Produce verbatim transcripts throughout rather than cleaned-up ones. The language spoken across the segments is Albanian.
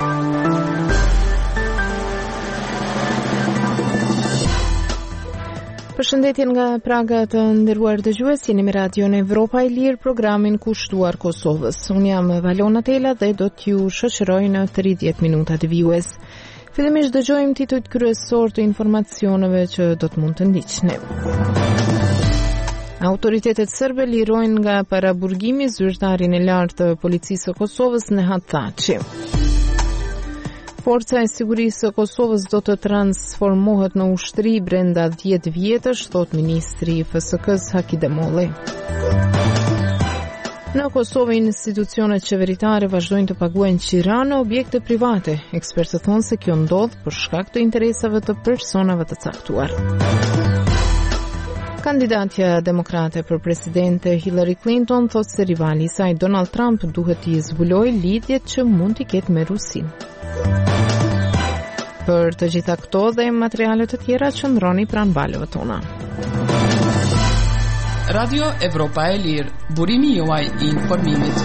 Përshëndetje nga Praga të nderuar dëgjues, jeni me Radion Evropa e Lirë, programin kushtuar Kosovës. Unë jam Valona Tela dhe do t'ju shoqëroj në tridhjetë minuta të vijues. Fillimisht dëgjojmë titujt kryesor të informacioneve që do të mund të ndiqni. Autoritetet serbe lirojnë nga paraburgimi zyrtarin e lartë të policisë së Kosovës Nehat Thaçi. Forca e sigurisë së Kosovës do të transformohet në ushtri brenda dhjetë vjetësh, thot ministri i F S K-s Haki Demolli. Në Kosovë institucionet qeveritare vazhdojnë të paguajnë qira në objekte private. Ekspertët thonë se kjo ndodh për shkak të interesave të personave të caktuar. Kandidatja demokrate për presidente Hillary Clinton thot se rivali i saj Donald Trump duhet t'i zbulojë lidhjet që mund t'i ketë me Rusinë. Për të gjitha këto dhe materiale të tjera qëndroni pranë valëve tona. Radio Evropa e Lirë, burimi juaj i informimit.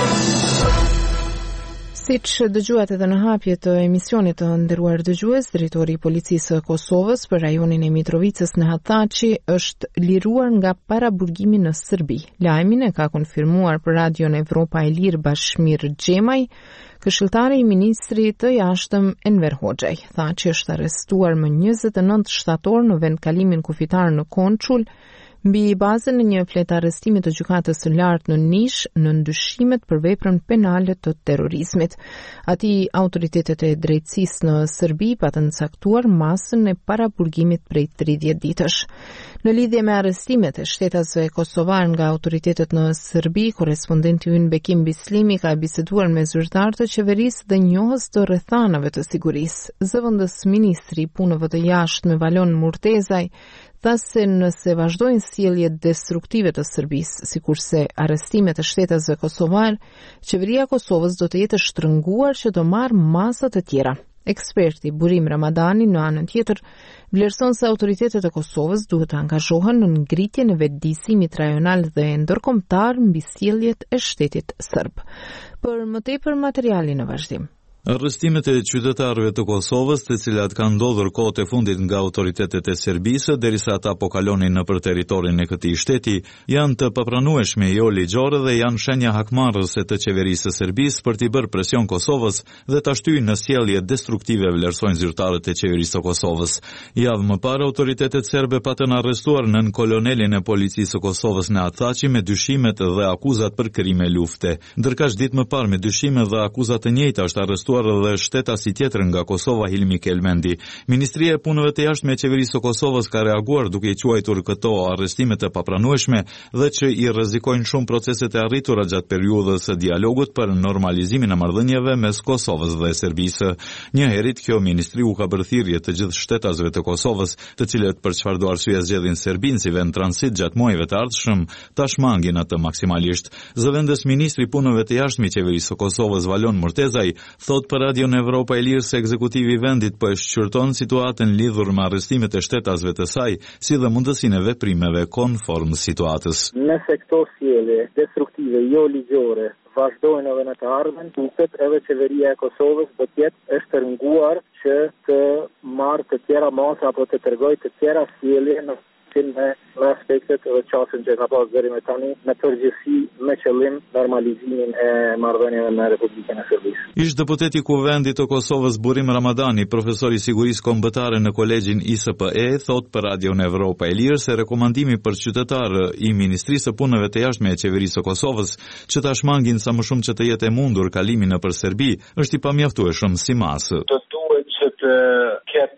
Siç dëgjuat edhe në hapje të emisionit të nderuar dëgjues, drejtori i policisë së Kosovës për rajonin e Mitrovicës Nehat Thaçi është liruar nga paraburgimi në Serbi. Lajmin e ka konfirmuar për Radion Evropa e Lirë Bashmir Xhemaj, këshilltari i ministrit të jashtëm Enver Hoxhaj. Thaçi është arrestuar më njëzet e nëntë shtator në vendkalimin kufitar në Konçul, mbi bazën e një fletë arrestimi të gjykatës së lartë në Nish në ndyshimet për veprën penale të terrorizmit. Ati autoritetet e drejtësisë në Serbi patën caktuar masën e paraburgimit prej tridhjetë ditësh. Në lidhje me arrestimet e shtetasve kosovar nga autoritetet në Serbi, korespondenti ynë Bekim Bislimi ka biseduar me zyrtar të qeverisë dhe njohës të rrethanave të sigurisë. Zëvendës ministri i punëve të jashtme Valon Murtezaj tha se nëse vazhdojnë sjelljet destruktive të Serbisë, sikurse arrestimet e shtetasve kosovar, qeveria e Kosovës do të jetë shtrënguar që do marrë masa të tjera. Eksperti Burim Ramadani në anën tjetër vlerëson se autoritetet e Kosovës duhet të angazhohen në ngritjen e vetëdijësimit rajonal dhe ndërkombëtar mbi sjelljet e shtetit serb. Për më tepër materiali në vazhdim. Arrestimet e qytetarëve të Kosovës, të cilat kanë ndodhur kohët e fundit nga autoritetet e Serbisë, derisa ata po kalonin nëpër territorin e këtij shteti, janë të papranueshme jo ligjore dhe janë shenja hakmarrëse të qeverisë së Serbisë për t'i bërë presion Kosovës dhe ta shtyjë në sjellje destruktive, vlerësojnë zyrtarët e qeverisë së Kosovës. Javë më parë, autoritetet serbe patën arrestuar nën kolonelin e policisë së Kosovës Nehat Thaçi me dyshimet dhe akuzat për krime lufte. Ndërkaq ditë më parë me dyshime dhe akuzat të njëjta është arrestuar dhe shtetasi tjetër nga Kosova Hilmi Kelmendi. Ministria e punëve të jashtme e qeverisë së Kosovës ka reaguar duke i quajtur këto arrestime të papranueshme dhe që i rrezikojnë shumë proceset e arritura gjatë periudhës së dialogut për normalizimin e marrëdhënieve mes Kosovës dhe Serbisë. Njëherët kjo ministri u ka bërë thirrje të gjithë shtetasve të Kosovës, të cilët për çfarëdo arsye zgjedhin Serbinë si vend transit gjatë muajve të ardhshëm, ta shmangin atë maksimalisht. Zëvendës ministri i punëve të jashtme i qeverisë së Kosovës Valon Murtezaj thot për Radion Evropa e Lirë se ekzekutivi i vendit po e shqyrton situatën lidhur me arrestimet e shtetasve të saj, si dhe mundësinë e veprimeve konform situatës. Nëse këto sjellje destruktive jo ligjore vazhdojnë edhe në të ardhmen, duket edhe qeveria e Kosovës do të jetë e shtrënguar që të marrë të tjera masa apo të tregojë të tjera sjellje në me aspektet dhe qasën që ka pas deri me tani, me përgjithësi me qëllim normalizimin e marrëdhënieve me Republikën e Serbisë. Ish deputeti i Kuvendit të Kosovës Burim Ramadani, profesor i sigurisë kombëtare në kolegjin I S P E, thot për Radion Evropa e Lirë se rekomandimi për qytetarë i Ministrisë së Punëve të Jashtme e qeverisë së Kosovës që ta shmangin sa më shumë që të jetë e mundur kalimin nëpër Serbi është i pamjaftueshëm si masë. Do duhet që të ketë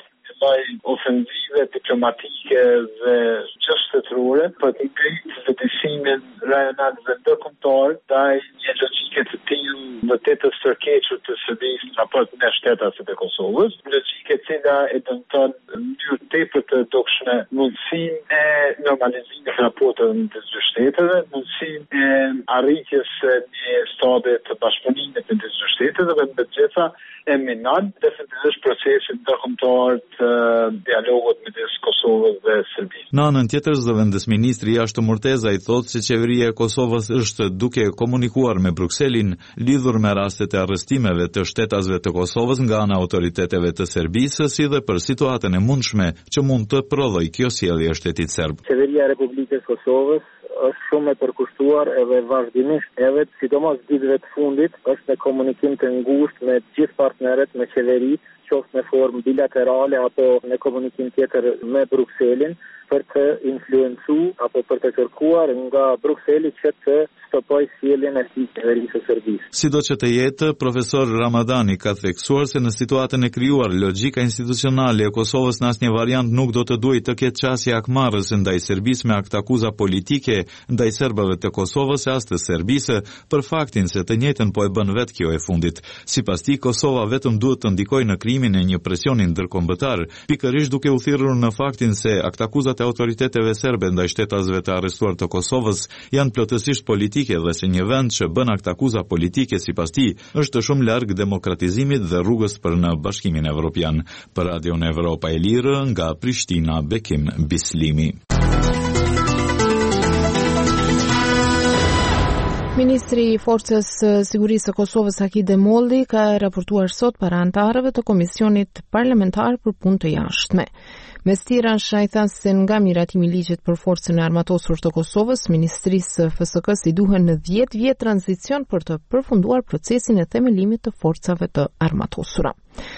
ofensive diplomatike dhe gjështetërore për të ngritur vetëdijësimin rajonal dhe ndërkombëtar ndaj një logjike të tillë në të stërkequr të Serbisë në raport me shtetasit e Kosovës, logjike e cila e dëmton në mënyrë tepër të dukshme mundësinë e normalizimit të raporteve midis dy shteteve, mundësinë e arritjes së një stadi të bashkëpunimit midis dy shteteve dhe me të gjitha e minon definitivisht procesin ndërkombëtar të dialogut midis Kosovës dhe Serbisë. Në anën tjetër, zëvendës ministri i jashtëm Murtezaj thotë se qeveria e Kosovës është duke komunikuar me Bruksel Bryuselin lidhur me rastet e arrestimeve të shtetasve të Kosovës nga ana autoriteteve të Serbisë, si dhe për situatën e mundshme që mund të prodhojë kjo sjellje e shtetit serb. Qeveria e Republikës Kosovës është shumë e përkushtuar edhe vazhdimisht edhe sidomos ditëve të fundit është në komunikim të ngushtë me gjithë partnerët, me qeveri, qoftë në formë bilaterale apo në komunikim tjetër me Brukselin, për të influencu apo për të kërkuar nga Brukseli që të stopoj sjelljen e qeverisë së Serbisë. Sido që të jetë, profesor Ramadani ka theksuar se në situatën e krijuar, logjika institucionale e Kosovës në asnjë variant nuk do të duhet të ketë qasje akmarrëse ndaj Serbisë me akt akuza politike ndaj serbëve të Kosovës e as të Serbisë për faktin se të njëjtën po e bën vetë kjo e fundit. Sipas tij, Kosova vetëm duhet të ndikojë në krimin e një presioni ndërkombëtar, pikërisht duke u thirrur në faktin se akt akuzat e autoriteteve serbe ndaj shtetasve të arrestuar të Kosovës janë plotësisht politike dhe se një vend që bën akt akuza politike sipas tij është shumë larg demokratizimit dhe rrugës për në Bashkimin Evropian. Për Radion Evropa e Lirë, nga Prishtina, Bekim Bislimi. Ministri i Forcës Sigurisë së Kosovës Haki Demolli ka raportuar sot para anëtarëve të Komisionit Parlamentar për Punë të Jashtme. Mes tirash, ai tha se nga miratimi i ligjit për forcën e armatosur të Kosovës, Ministrisë F S K-s i duhen në dhjetë vjet tranzicion për të përfunduar procesin e themelimit të forcave të armatosura.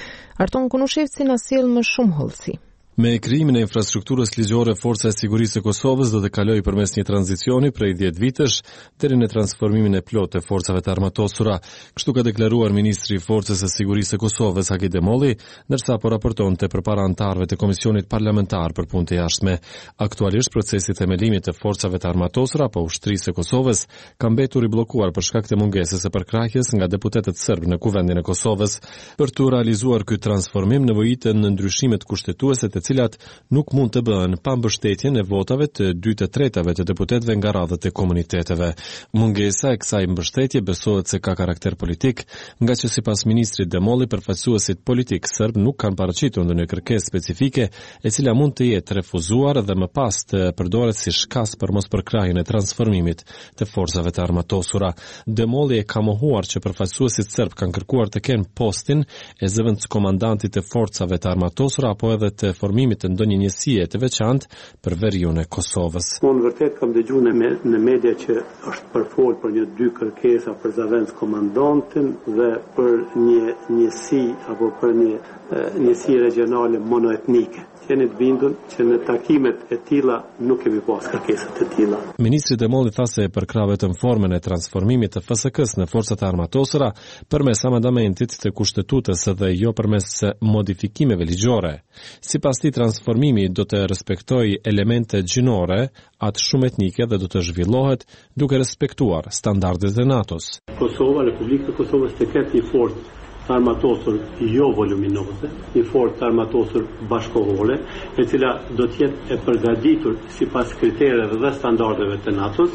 Arton Kunushevci na sjell më shumë hollësi. Me krijimin e infrastrukturës ligjore, Forca e Sigurisë së Kosovës do të kalojë përmes një tranzicioni prej dhjetë vitesh deri në transformimin e plotë të forcave të armatosura, kështu ka deklaruar ministri i Forcës së Sigurisë së Kosovës Haki Demolli, ndërsa po raportonte përpara anëtarëve të Komisionit Parlamentar për Punë të Jashtme. Aktualisht procesi i themelimit të forcave të armatosura pa ushtrisë së Kosovës ka mbetur i bllokuar për shkak të mungesës së përkrahjes nga deputetët serb në Kuvendin e Kosovës. Për të realizuar ky transformim nevojiten në ndryshimet kushtetuese të cilat nuk mund të bëhen pa mbështetjen e votave të dy të tretave të deputetëve nga radhët e komuniteteve. Mungesa e kësaj mbështetje besohet se ka karakter politik, nga që sipas ministrit Demolli përfaqësuesit politik serb nuk kanë paraqitur ndonjë kërkesë specifike e cila mund të jetë refuzuar dhe më pas të përdoret si shkas për mospërkrahjen e transformimit të forcave të armatosura. Demolli e ka mohuar që përfaqësuesit serb kanë kërkuar të kenë postin e zëvendëskomandantit të forcave të armatosura apo edhe të formimit të ndonjë njësie të veçantë për veriun e Kosovës. Unë vërtet kam dëgjuar në, në media që është përfol për një dy kërkesa për zëvendëskomandantin dhe për një njësi apo për një njësi regionale monoetnike. Jeni të bindur që në takimet e tilla nuk kemi pas kërkesa të tilla. Ministri Demolli tha se përkrahjet në formën e transformimit të F S K-s në forcat e armatosura përmes amandamentit të kushtetutës dhe jo përmes modifikimeve ligjore. Sipas tij, transformimi do të respektojë elemente gjinore, atë shumë etnike dhe do të zhvillohet duke respektuar standardet e NATO-s. Kosova, Republika e Kosovës të ketë një forcë armatosur jo voluminoze, një forcë armatosur bashkohore, e cila do të jetë e përgatitur sipas kritereve dhe standardeve të NATO-s,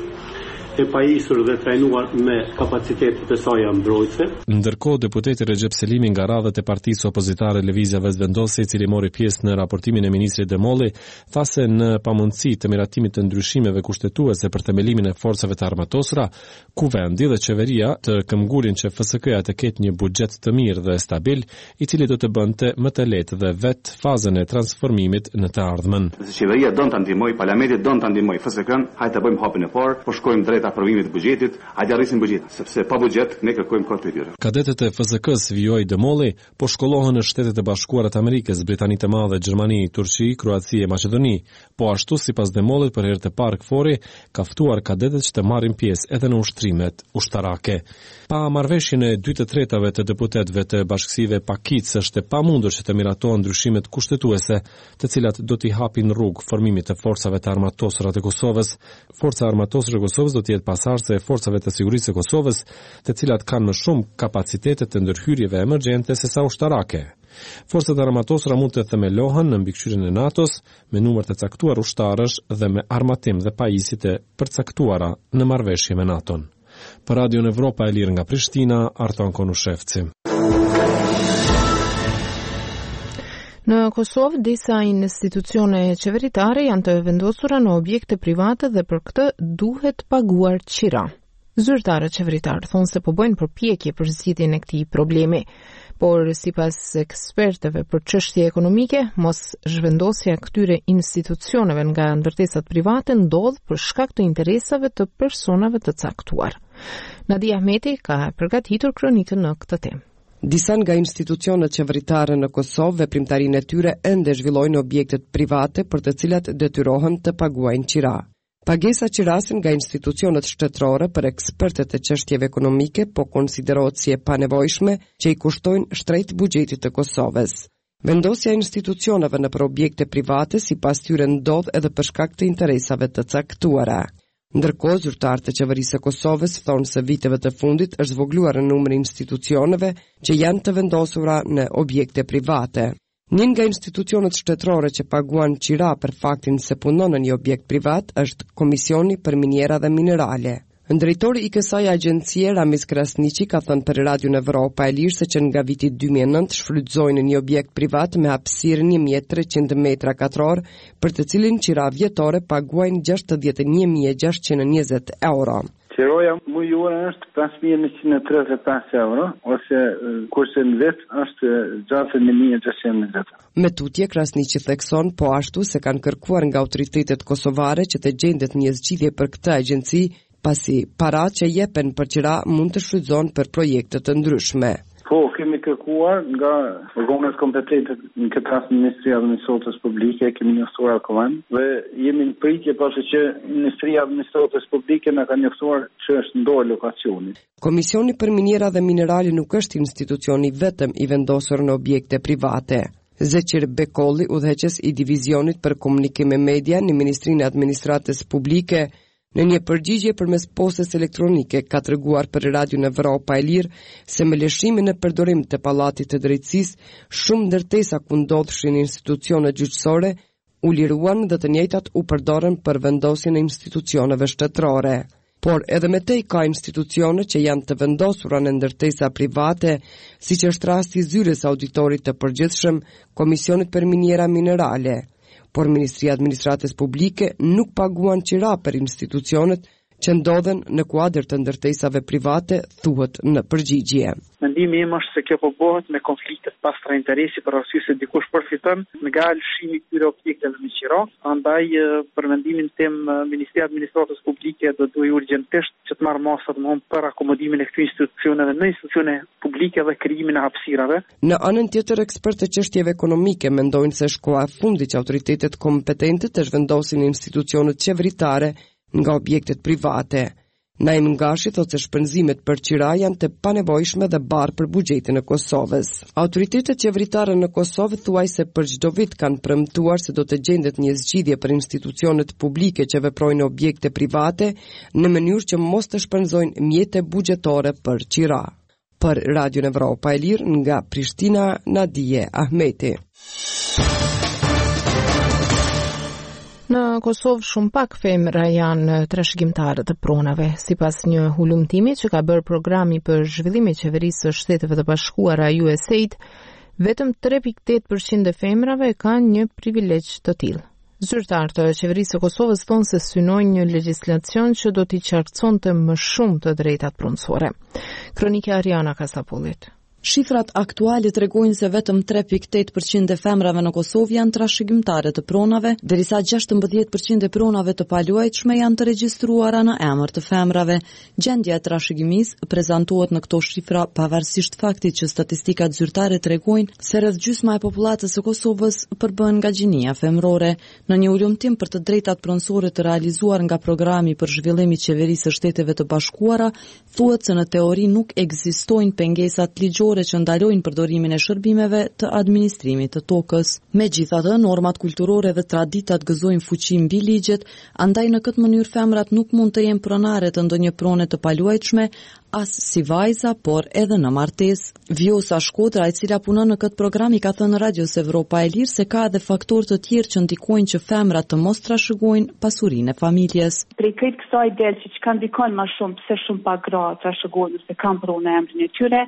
e pajisur dhe trajnuar me kapacitetet e saj mbrojtëse. Ndërkohë, deputeti Recep Selimi nga radhët e partisë opozitare Lëvizja Vetëvendosje, i cili mori pjesë në raportimin e ministrit Demolli, tha se në pamundësi të miratimit të ndryshimeve kushtetuese për themelimin e forcave të armatosura, kuvendi dhe qeveria të këmbgulin që F S K-ja të ketë një buxhet të mirë dhe stabil, i cili do të bënte më të lehtë dhe vet fazën e transformimit në të ardhmen. Qeveria don ta ndihmoj, parlamenti don ta ndihmoj F S K-n, hajde të bëjmë hapin e parë, po shkojmë drejt aprovimit të buxhetit, hajde arrisim buxhetin, sepse pa buxhet ne kërkojmë kohë të tyre. Kadetet e F S K-s, vijoi Demolli, po shkollohen në Shtetet e Bashkuara të Amerikës, Britanitë e Madhe, Gjermani, Turqi, Kroaci e Maqedoni. Po ashtu, sipas Demollit, për herë të parë KFOR-i ka ftuar kadetet që të marrin pjesë edhe në ushtrimet ushtarake. Pa marrëveshjen e dy të tretave të deputetëve të bashkësive Pakic, është e pamundur që të miratohen ndryshimet kushtetuese, të cilat do t'i hapin rrugë formimit të forcave të armatosura të Kosovës. Forca armatosur e Kosovës do të jetë pasardhëse e forcave të sigurisë së Kosovës, të cilat kanë më shumë kapacitete të ndërhyrjeve emergjente se sa ushtarake. Forcat armatosura mund të themelohen në mbikëqyrjen e NATO-s me numër të caktuar ushtarësh dhe me armatim dhe pajisje të përcaktuara në marrëveshje me NATO-n. Për Radion Evropa e Lirë nga Prishtina, Arton Konushevci. Në Kosovë, disa institucione qeveritare janë të vendosura në objekte private dhe për këtë duhet paguar qira. Zyrtarët qeveritarë thonë se po bëjnë përpjekje për zgjidhjen e këtij problemi, por sipas ekspertëve për çështje ekonomike, mos zhvendosja këtyre institucioneve nga ndërtesat private ndodh për shkak të interesave të personave të caktuar. Nadia Ahmeti ka përgatitur kronikën në këtë temë. Disa nga institucionet qeveritare në Kosovë veprimtarinë e tyre ende zhvillojnë objektet private për të cilat detyrohen të paguajnë qira. Pagesa qirasin nga institucionet shtetërore për ekspertët e çështjeve ekonomike po konsiderohet si e panevojshme që i kushtojnë shtrejt buxhetit të Kosovës. Vendosja e institucioneve në për objekte private sipas tyre ndodh edhe për shkak të interesave të caktuara. Ndërkohë, zyrtarët e qeverisë së Kosovës thonë se viteve të fundit është zvogluar numri i institucioneve që janë të vendosura në objekte private. Një nga institucionet shtetërore që paguan qira për faktin se punon në një objekt privat është Komisioni për Miniera dhe Minerale. Drejtori i kësaj agjencie, Ramiz Krasniqi, ka thënë për Radion Evropa e Lirë se që nga viti dy mijë e nëntë shfrytëzojnë një objekt privat me hapësirë një mijë e treqind metra katror, për të cilin qira vjetore paguajnë gjashtëdhjetë e një mijë e gjashtëqind e njëzet euro. Qiroja mujore është pesë mijë e njëqind e tridhjetë e pesë euro, ose kurse në vit është gjashtëdhjetë e një mijë e gjashtëqind e njëzet. Me tutje, Krasniqi thekson po ashtu se kanë kërkuar nga autoritetet kosovare që të gjendet një zgjidhje për këtë agjenci, pasi para që jepen për qira mund të shfrytëzohen për projekte të ndryshme. Po, kemi kërkuar nga organet kompetente në këtë rast Ministria e Administratës Publike, kemi njoftuar Koman dhe jemi në pritje pasi që Ministria e Administratës Publike na ka njoftuar që është ndorë lokacioni. Komisioni për Miniera dhe Minerale nuk është institucioni vetëm i vendosur në objekte private. Zeqir Bekolli, udhëheqës i divizionit për komunikim me media në Ministrinë e Administratës Publike, në një përgjigje përmes postës elektronike ka treguar për Radion Evropa e Lirë se me lëshimin e përdorim të Pallatit të Drejtësisë, shumë ndërtesa ku ndodhshin institucione gjyqësore u liruan dhe të njëjtat u përdorën për vendosjen e institucioneve shtetërore. Por edhe me te ka institucione që janë të vendosura në ndërtesa private, si që është rasti i zyrës auditorit të përgjithshëm Komisionit për Miniera Minerale. Por Ministria e Administratës Publike nuk paguan qira për institucionet që ndodhen në kuadër të ndërtesave private, thuhet në përgjigje. Mendimi im është se kjo po bëhet me konflikte të pastra interesi për arsye se dikush përfiton nga lëshimi i këtyre objekteve me qira. Andaj për mendimin tim Ministria e Administratës Publike do duhet urgjentisht që të marrë masa të mëhon për akomodimin e këtyre institucioneve në institucione publike dhe krijimin e hapësirave. Në anën tjetër, ekspertë të çështjeve ekonomike mendojnë se është koha e fundit që autoritetet kompetente të zhvendosin institucionet qeveritare nga objektet private. Naim Ngashi thotë se shpenzimet për qira janë të panevojshme dhe barë për buxhetin e Kosovës. Autoritetet qeveritare në Kosovë thuajse për çdo vit kanë premtuar se do të gjendet një zgjidhje për institucionet publike që veprojnë në objekte private në mënyrë që mos të shpenzojnë mjete buxhetore për qira. Për Radion Evropa e Lirë nga Prishtina, Nadia Ahmeti. Në Kosovë shumë pak femra janë trashëgimtarë të pronave. Sipas një hulumtimi që ka bërë programi për zhvillimin e qeverisë së Shteteve të Bashkuara U S A I D, vetëm tre pikë tetë përqind e femrave kanë një privilegj të tillë. Zyrtarët e qeverisë së Kosovës thonë se synojnë një legjislacion që do t'i qartësonte më shumë të drejtat punësore. Kronika Ariana Kasapullit. Shifrat aktuale tregojnë se vetëm tre pikë tetë përqind e femrave në Kosovë janë trashëgimtare të pronave, derisa gjashtëmbëdhjetë përqind e pronave të paluajtshme janë të regjistruara në emër të femrave. Gjendja e trashëgimisë prezantohet në këto shifra pavarësisht faktit që statistikat zyrtare tregojnë se rreth gjysma e popullatës së Kosovës përbën nga gjinia femrore. Në një ulëmtim për të drejtat pronësore të realizuar nga programi për zhvillim i qeverisë së Shteteve të Bashkuara, thuhet se në teori nuk ekzistojnë pengesat ligjore që ndalojnë përdorimin e shërbimeve të administrimit të tokës. Megjithatë, normat kulturore dhe traditat gëzojnë fuqi mbi ligjet, andaj në këtë mënyrë femrat nuk mund të jenë pronare të ndonjë prone të paluajtshme, as si vajza, por edhe në martesë. Vjosa Shkodra, e cila punon në këtë program, i ka thënë Radios Evropa e Lirë se ka edhe faktorë të tjerë që ndikojnë që femrat të mos trashëgojnë pasurinë e familjes. Prej këtë kësaj del që që kanë ndikon më shumë pse shumë pak gra trashëgojnë ose kanë pronë në emrin e tyre,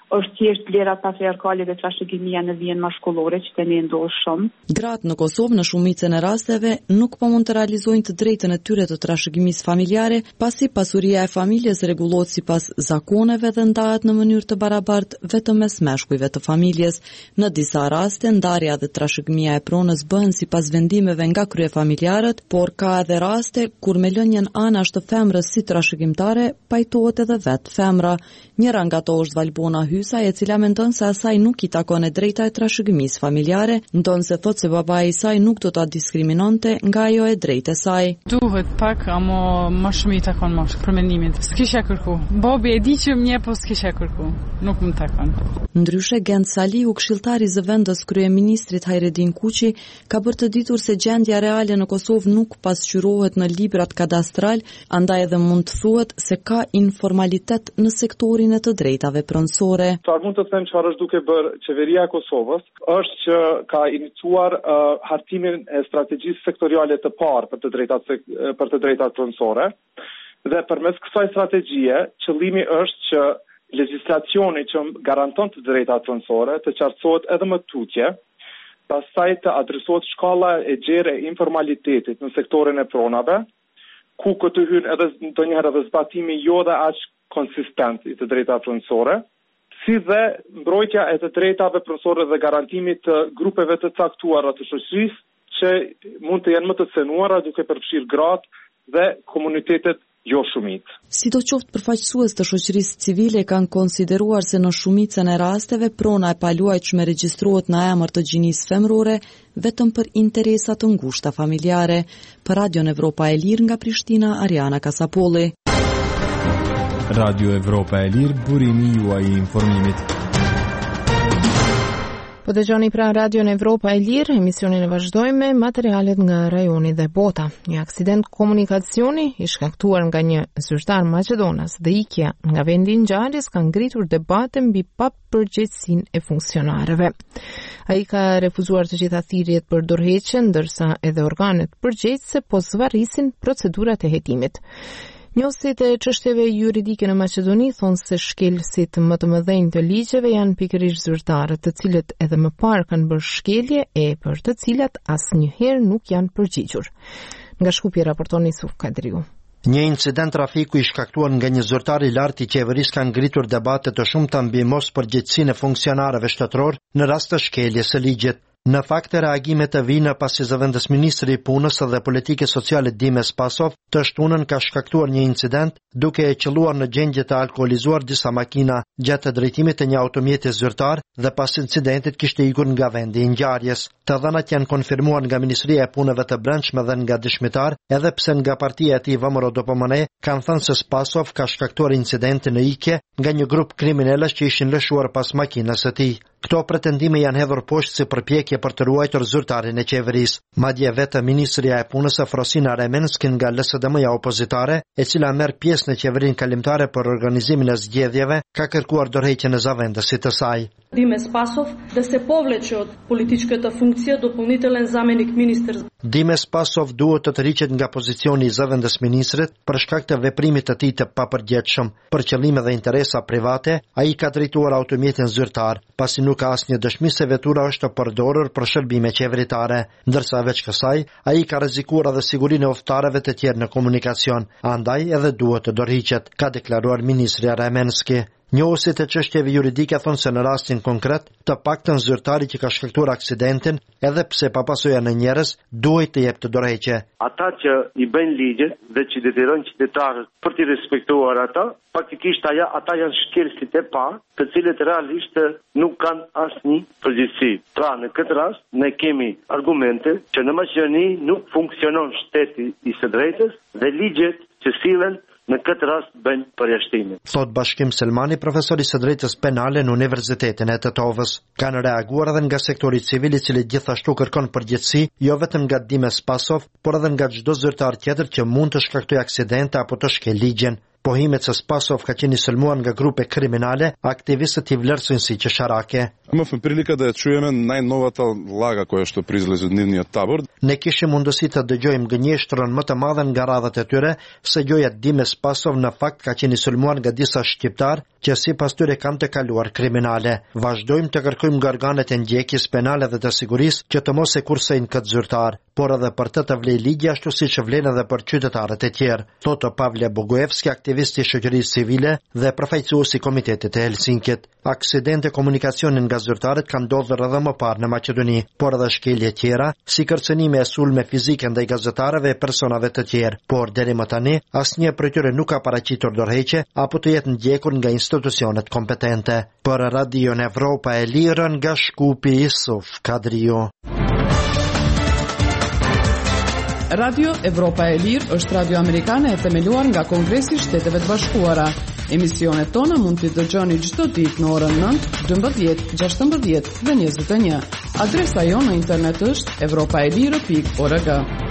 është thjesht vlerat patriarkale dhe trashëgimia në vijën maskullore që tani ndodh shumë. Gratë në Kosovë në shumicën e rasteve nuk po mund të realizojnë të drejtën e tyre të trashëgimisë familjare, pasi pasuria e familjes rregullohet sipas zakoneve dhe ndahet në mënyrë të barabartë vetëm mes meshkujve të familjes. Në disa raste ndarja dhe trashëgimia e pronës bëhen sipas vendimeve nga kryefamiljarët, por ka edhe raste kur me lënien anash të femrës si trashëgimtare pajtohet edhe vetë femra. Njëra nga to është Valbona Hysa, e cila mendon se asaj nuk i takon e drejta e trashëgimisë familjare, ndonse thotë se babai i saj nuk do ta diskrimimonte nga ajo e drejtë e saj. Duhet pak, ama më shumë i takon më për mendimin. S'kisha kërku. Babi e di që më po s'kisha kërku. Nuk më takon. Ndryshe Gent Salihu, këshilltari i zëvendës kryeministrit Hajredin Kuqi, ka bërë të ditur se gjendja reale në Kosovë nuk pasqyrohet në librat kadastral, andaj edhe mund të thuhet se ka informalitet në sektorin e të drejtave pronësore. Çfarë mund të them çfarë është duke bërë qeveria e Kosovës është që ka iniciuar uh, hartimin e strategjisë sektoriale të parë për të drejtat për të drejtat pronësore dhe përmes kësaj strategjie qëllimi është që legjislacioni që garanton të drejtat pronësore të qartësohet edhe më tutje, pastaj të adresohet shkalla e gjerë e informalitetit në sektorin e pronave, ku këtë hyn edhe ndonjëherë edhe zbatimi jo dhe aq konsistent i të drejtave pronësore, si dhe mbrojtja e të drejtave pronësore dhe garantimit të grupeve të caktuara të shoqërisë që mund të jenë më të cenuara duke përfshirë gratë dhe komunitetet jo shumicë. Sidoqoftë, përfaqësues të shoqërisë civile kanë konsideruar se në shumicën e rasteve prona e paluajtshme regjistrohet në emër të gjinisë femërore vetëm për interesa të ngushta familjare. Për Radion Evropa e Lirë nga Prishtina, Ariana Kasapolli. Radio Evropa e Lirë, burimi juaj i informimit. Po dëgjoni pra Radion Evropa e Lirë, emisionin e vazhdojmë me materialet nga rajoni dhe bota. Një aksident komunikacioni i shkaktuar nga një zyrtar Maqedonas dhe ikja nga vendi i ngjarjes ka ngritur debate mbi papërgjegjësinë e funksionarëve. Ai ka refuzuar të gjitha thirrjet për dorëheqje, ndërsa edhe organet përgjegjëse po zvarrisin procedurat e hetimit. Njësit e çështjeve juridike në Maqedoni thonë se shkelësit më të mëdhenj të ligjeve janë pikërisht zyrtarët, të cilët edhe më parë kanë bërë shkelje e për të cilat asnjëherë nuk janë përgjigjur. Nga Shkupje raporton Isuf Kadriu. Një incident trafiku i shkaktuar nga një zyrtar i lartë i qeverisë ka ngritur debate të shumta mbi mospërgjegjësinë e funksionarëve shtetëror në rast të shkeljes së ligjit. Në fakt, reagimet të vijnë pasi zëvendës ministri i punës dhe politikës sociale Dimes Pasov të shtunën ka shkaktuar një incident duke e qelluar në gjendje të alkoolizuar disa makina gjatë drejtimit të një automjeti zyrtar dhe pas incidentit kishte ikur nga vendi i ngjarjes. Të dhënat janë konfirmuar nga Ministria e Punëve të Brendshme dhe nga dëshmitar, edhe pse nga partia e tij V M R O D P M N kanë thënë se Pasov ka shkaktuar incidentin në ikje nga një grup kriminalësh që ishin lëshuar pas makinës së tij. Këto pretendime janë hedhur poshtë si përpjekje për të ruajtur zyrtarin e qeverisë. Madje vetë Ministria e Punës Frosina Remenski nga L S D M-ja opozitare, e cila merr pjesë në qeverinë kalimtare për organizimin e zgjedhjeve, ka kërkuar dorëheqjen e zëvendësit të saj. Dimes Pasov da se povleče od političkата funkcija dopunitelен zamjenik ministra. Dimes Pasov duhet të tërhiqet nga pozicioni i zëvendës ministrit për shkak të veprimit të tij të papërgjegjshëm. Për qëllime dhe interesa private, ai ka drejtuar automjetin zyrtar, pasi nuk ka asnjë dëshmi se vetura është përdorur për shërbime qeveritare, ndërsa veç kësaj, ai ka rrezikuar edhe sigurinë e udhëtarëve të tjerë në komunikacion, andaj edhe duhet të dorëhiqet, ka deklaruar ministri Remenski. Njohësit e çështjeve juridike thonë se në rastin konkret, të paktën zyrtari që ka shkaktuar aksidentin, edhe pse pa pasojë në njerëz, duhet të jepë të dorëheqje. Ata që i bëjnë ligjet dhe që detyrojnë qytetarët për të respektuar ata, faktikisht aja, ata janë shkelësit e parë, të cilët realisht nuk kanë asnjë përgjegjësi. Pra, në këtë rast, ne kemi argumente që në Maqedoni nuk funksionon shteti i së drejtës dhe ligjet që sillen në këtë rast bëjnë përjashtime. Thot Bashkim Selmani, profesor i së drejtës penale në Universitetin e Tetovës. Kanë reaguar edhe nga sektori civil i cili gjithashtu kërkon përgjegjësi, jo vetëm nga Dimes Pasov, por edhe nga çdo zyrtar tjetër që mund të shkaktojë aksidente apo të shkel ligjen. Pohimet se Spasov ka qenë sulmuar nga grupe kriminale, aktivistët i vlerësojnë si qesharake. Имахме прилика да ја чуеме најновата лага која што произлезе од нивниот табор. Ne kishim mundësi të dëgjojmë gënjeshtrën më të madhe nga radhat e tyre, se gjoja Dimes Pasov në fakt ka qenë sulmuar nga disa shqiptar që sipas tyre kanë të kaluar kriminale. Vazhdojmë të kërkojmë nga organet e ndjekjes penale dhe të sigurisë që të mos e kursejnë këtë zyrtar, por edhe për të të vlej ligji ashtu siç vlen edhe për qytetarët e tjerë, thotë Pavle Bogoevski, aktivisti i shoqërisë civile dhe përfaqësuesi i Komitetit të Helsinkit. Aksidente komunikacionin nga zyrtarët kanë ndodhur edhe më parë në Maqedoni, por edhe shkelje tjera, si kërcënime e sulme fizike ndaj gazetarëve e personave të tjerë, por deri më tani asnjë prej tyre nuk ka paraqitur dorëheqje apo të jetë ndjekur nga institucionet kompetente. Për Radion Evropa e Lirë nga Shkupi, Isuf Kadriu. Radio Evropa e Lirë është radio amerikane e themeluar nga Kongresi i Shteteve të Bashkuara. Emisionet tona mund t'i dëgjoni çdo ditë në orën nëntë, dymbëdhjetë, gjashtëmbëdhjetë dhe njëzet e një. Adresa jonë në internet është evropaelire pikë org.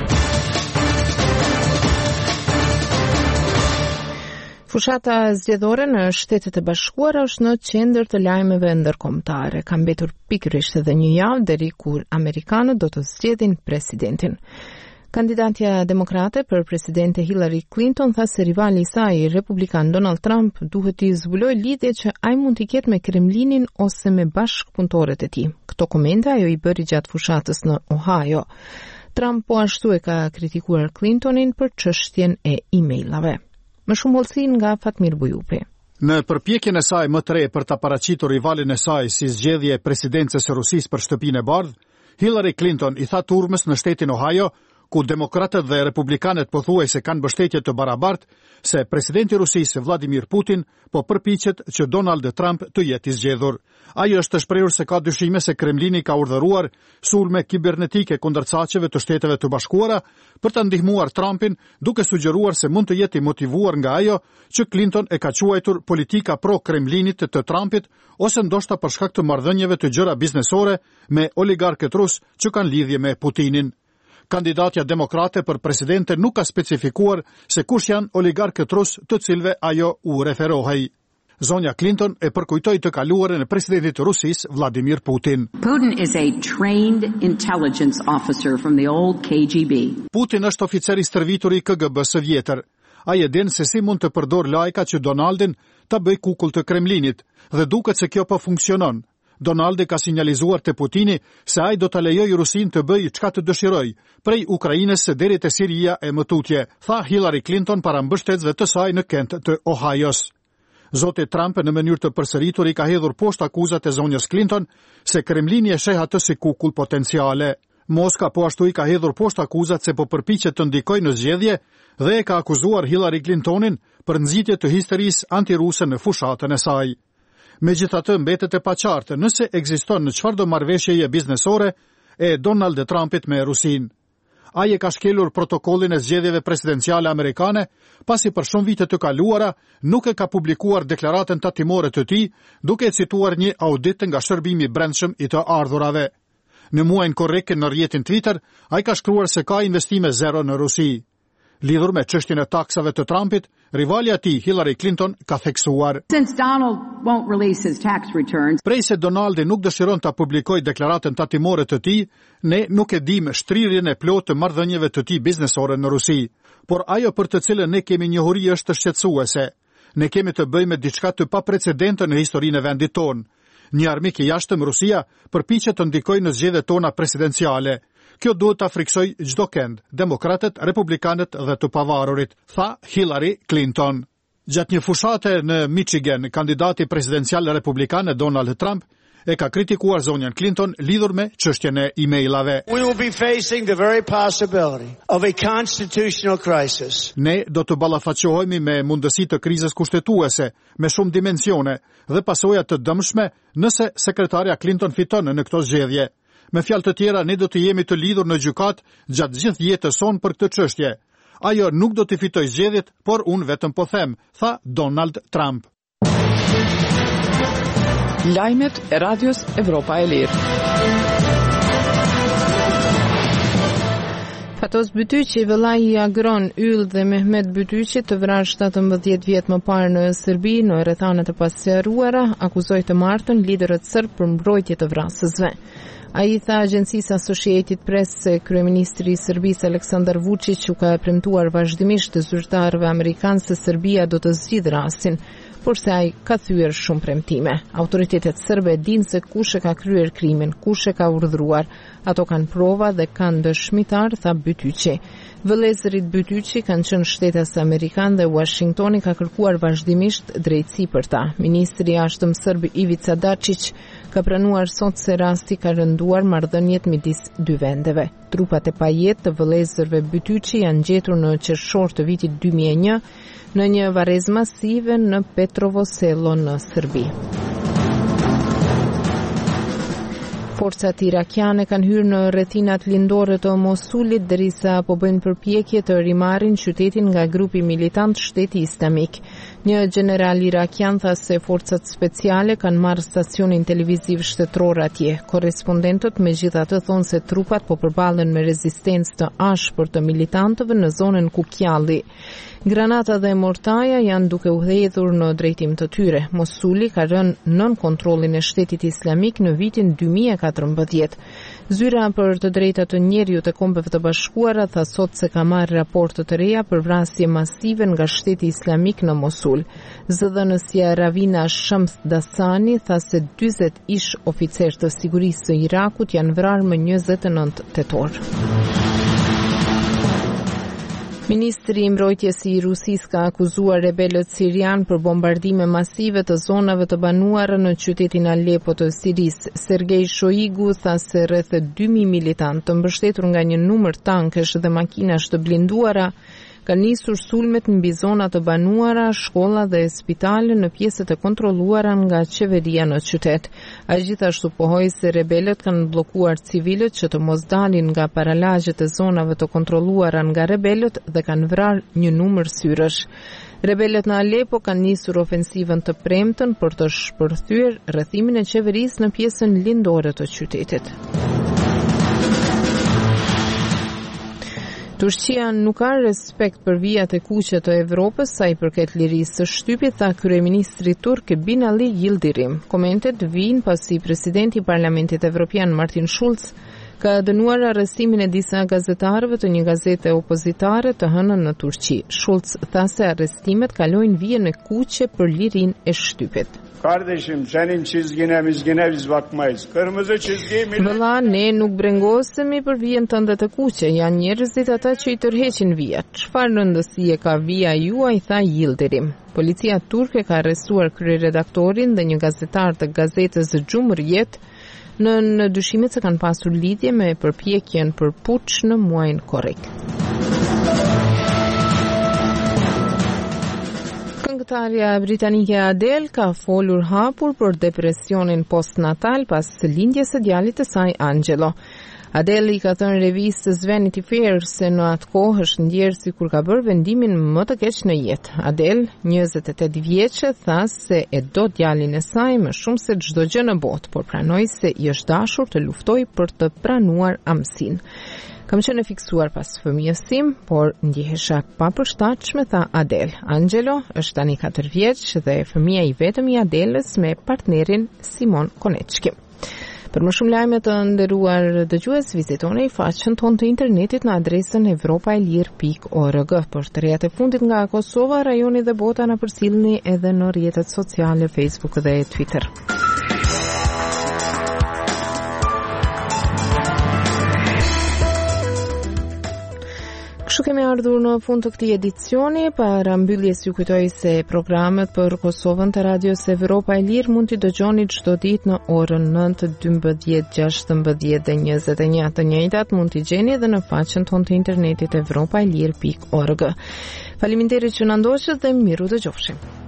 Fushata zgjedhore në Shtetet e Bashkuara është në qendër të lajmeve ndërkombëtare. Ka mbetur pikërisht edhe një javë deri kur amerikanët do të zgjedhin presidentin. Kandidatja demokrate për presidente Hillary Clinton tha se rivali i saj, republikan Donald Trump, duhet t'i zbulojë lidhje që ai mund t'i ketë me Kremlinin ose me bashkëpunëtorët e tij. Këto komente ajo i bëri gjatë fushatës në Ohio. Trump po ashtu e ka kritikuar Clintonin për çështjen e emailave. Më shumë hollësi nga Fatmir Bujupi. Në përpjekjen e saj më të re për ta paraqitur rivalin e saj si zgjedhje e presidencës së Rusisë për shtëpinë e bardhë, Hillary Clinton i tha turmës në shtetin Ohio, ku demokratët dhe republikanët pothuajse kanë mbështetje të barabartë, se presidenti i Rusisë Vladimir Putin po përpiqet që Donald Trump të jetë i zgjedhur. Ai është shprehur se ka dyshime se Kremlini ka urdhëruar sulme kibernetike kundër çaqeve të Shteteve të Bashkuara për ta ndihmuar Trumpin, duke sugjeruar se mund të jetë i motivuar nga ajo që Clinton e ka quajtur politika pro-Kremlinit të Trumpit, ose ndoshta për shkak të marrëdhënieve të gjëra biznesore me oligarkët rus që kanë lidhje me Putinin. Kandidatja demokrate për presidente nuk ka specifikuar se kush janë oligarkët rus të cilëve ajo u referohej. Zonja Clinton e përkujtoi të kaluarën e presidentit të Rusisë Vladimir Putin. Putin is a trained intelligence officer from the old K G B. Putin është oficer i stërvitur i K G B së vjetër. Ai e din se si mund të përdor lajka që Donaldin ta bëj kukull të Kremlinit, dhe duket se kjo po funksionon. Donaldi ka sinjalizuar te Putini se ai do ta lejojë Rusinë të bëjë çka të dëshirojë, prej Ukrainës së deri te Siria e më tutje, tha Hillary Clinton para mbështetësve të saj në Kent të Ohio's. Zoti Trump në mënyrë të përsëritur i ka hedhur poshtë akuzat e zonjës Clinton se Kremlini e sheh atë si kukull potenciale. Moska po ashtu i ka hedhur poshtë akuzat se po përpiqet të ndikojë në zgjedhje dhe e ka akuzuar Hillary Clintonin për nxitje të histerisë antiruse në fushatën e saj. Megjithatë mbetet e paqartë nëse ekziston në çfarëdo marrëveshjeje biznesore e Donald Trumpit me Rusinë. Ai e ka shkelur protokollin e zgjedhjeve presidenciale amerikane, pasi për shumë vite të kaluara nuk e ka publikuar deklaratën tatimore të tij, duke cituar një audit nga shërbimi brendshëm i të ardhurave. Në muajin korrekt në rrjetin Twitter, ai ka shkruar se ka investime zero në Rusi. Lidhur me çështjen e taksave të Trumpit, rivali i tij Hillary Clinton ka theksuar: Since Donald won't release his tax returns, prej se Donaldi nuk dëshiron ta publikojë deklaratën tatimore të tij, ne nuk e dimë shtrirjen e plotë të marrëdhënieve të tij biznesore në Rusi, por ajo për të cilën ne kemi njohuri është shqetësuese. Ne kemi të bëjmë me diçka të paprecedente në historinë e vendit tonë. Një armik i jashtëm, Rusia, përpiqet të ndikojë në zgjedhjet tona presidenciale. Kjo duhet ta friksoj çdo kënd, demokratët, republikanët dhe të pavarurit, tha Hillary Clinton. Gjatë një fushate në Michigan, kandidati presidencial republikan Donald Trump e ka kritikuar zonjën Clinton lidhur me çështjen e emailave. We will be facing the very possibility of a constitutional crisis. Ne do të ballafaqohemi me mundësi të krizës kushtetuese me shumë dimensione dhe pasoja të dëmshme nëse sekretarja Clinton fiton në këto zgjedhje. Me fjalë të tjera, ne do të jemi të lidhur në gjykat gjatë gjithë jetës sonë për këtë çështje. Ajo nuk do të fitojë zgjedhjet, por unë vetëm po them, tha Donald Trump. Lajmet e Radios Evropa e Lirë. Fatos Bytyqi, vëllai i Agron Yll dhe Mehmet Bytyqi, të vrarë shtatëmbëdhjetë vjet më parë në Serbi në rrethanat e pasqyruara, akuzoi të martën liderët serb për mbrojtje të vrasësve. Ai tha agjencisë Associated Press se kryeministri i Serbisë Aleksandar Vučić u ka premtuar vazhdimisht të zyrtarëve amerikanë se Serbia do të zgjidhë rastin, por se ai ka thyer shumë premtime. Autoritetet serbe dinë se kush e ka kryer krimin, kush e ka urdhëruar. Ato kanë prova dhe kanë dëshmitar, tha Bytyqi. Vëllezërit Bytyqi kanë qenë Shtetet Amerikan dhe Washingtoni ka kërkuar vazhdimisht drejtësi për ta. Ministri i Jashtëm serb Ivica Dačić ka pranuar sot se rasti ka rënduar marrëdhëniet midis dy vendeve. Trupat e pajetë të vëllezërve Bytyqi janë gjetur në qershor të vitit dy mijë e një në një varrezë masive në Petrovo Selo në Serbi. Forcat irakiane kanë hyrë në rrethinat lindore të Mosulit derisa po bëjnë përpjekje të rimarrin qytetin nga grupi militant Shteti Islamik. Një general irakian tha se forcat speciale kanë marrë stacionin televiziv shtetëror atje. Korrespondentët megjithatë thonë se trupat po përballen me rezistencë të ashpër të militantëve në zonën Kukyalli. Granata dhe mortaja janë duke u hedhur në drejtim të tyre. Mosuli ka rënë nën kontrollin e Shtetit Islamik në vitin dy mijë e katërmbëdhjetë. Zyra për të drejtat të njerëzit e Kombeve të Bashkuara tha sot se ka marrë raporte të reja për vrasje masive nga Shteti Islamik në Mosul. Zëdhënësja Ravina Shams Dasani tha se dyzet ish oficerë të sigurisë së Irakut janë vrarë më njëzet e nëntë tetor. Ministri i Mbrojtjes i Rusisë ka akuzuar rebelët sirian për bombardime masive të zonave të banuara në qytetin Alepo të Sirisë. Sergej Shoigu tha se rreth dy mijë militantë të mbështetur nga një numër tankesh dhe makinash të blinduara kanë nisur sulmet mbi zona të banuara, shkolla dhe spitale në pjesët e kontrolluara nga qeveria në qytet. Ai gjithashtu pohoi se rebelët kanë bllokuar civilët që të mos dalin nga paralagjet e zonave të kontrolluara nga rebelët dhe kanë vrarë një numër syrësh. Rebelët në Alepo kanë nisur ofensivën të premtën për të shpërthyer rrethimin e qeverisë në pjesën lindore të qytetit. Turqia nuk ka respekt për vijat e kuqe të Evropës sa i përket lirisë së shtypit, tha kryeministri turk Binali Yildirim. Komentet vijnë pasi presidenti i Parlamentit Evropian Martin Schulz ka dënuar arrestimin e disa gazetarëve të një gazete opozitare të hënën në Turqi. Schulz tha se arrestimet kalojnë vijen e kuqe për lirinë e shtypit. Kardeşim senin çizgine mizgine biz bakmayız. Kırmızı çizgi millet... Vëlla, ne nuk brengosemi për vijen tënde të kuqe, janë njerëzit ata që i tërheqin vijat. Çfarë rëndësie ka vija juaj, tha Yildirim. Policia turke ka arrestuar kryeredaktorin dhe një gazetar të gazetës Cumhuriyet në, në dyshimet se kanë pasur lidhje me përpjekjen për puç në muajin korrik. Këngëtarja britanike Adele ka folur hapur për depresionin postnatal pas lindjes së djalit të saj Angelo. Adele i ka thënë revistës Vanity Fair se në atë kohë është ndjerë sikur ka bërë vendimin më të keq në jetë. Adele, njëzet e tetë vjeçe, tha se e do djalin e saj më shumë se çdo gjë në botë, por pranoi se i është dashur të luftojë për të pranuar amësinë. Kam qenë e fiksuar pas fëmijës tim, por ndjehesha pa përshtatshme, tha Adele. Angelo është tani katër vjeç dhe fëmia i vetëm i Adelës me partnerin Simon Konechki. Për më shumë lajme të nderuar dëgjues, vizitoni faqen tonë të internetit në adresën evropaelir pikë org. Për të rejat e fundit nga Kosova, rajoni dhe bota na përcjellni edhe në rrjetet sociale Facebook dhe Twitter. Kështu kemi ardhur në fund të këtij edicioni. Para mbylljes ju kujtoj se programet për Kosovën të Radios Evropa e Lirë mund t'i dëgjoni çdo ditë në orën nëntë, dymbëdhjetë, gjashtëmbëdhjetë dhe njëzet e një. Të njëjtat mund t'i gjeni edhe në faqen tonë të internetit evropaelir pikë org. Faleminderit që na ndoqët dhe miru dëgjofshim.